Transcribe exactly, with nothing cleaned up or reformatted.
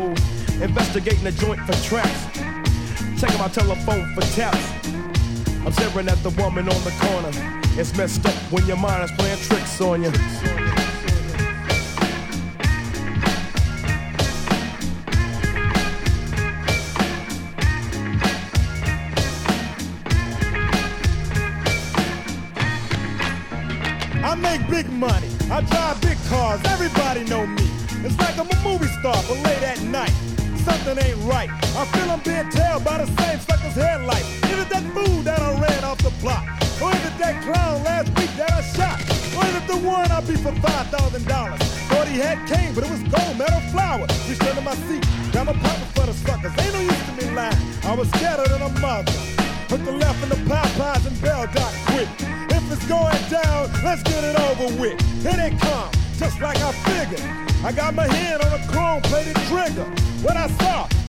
patrol, investigating the joint for traps, checking my telephone for taps. I'm staring at the woman on the corner. It's messed up when your mind is playing tricks on you. I make big money, I drive big cars, everybody know me. It's like I'm a movie star, but late at night, something ain't right. I feel I'm being tailed by the same sucker's headlight. Is it that fool that I ran off the block? Or is it that clown last week that I shot? Or is it the one I beat for five thousand dollars? Thought he had cane, but it was gold, metal flower. Reached under my seat, got my pocket for the suckers. Ain't no use to me lying, I was scattered than a mother. Hook the left in the Popeyes and Bell Dot quick. If it's going down, let's get it over with. Here they come, just like I figured. I got my hand on a chrome-plated trigger. What I saw,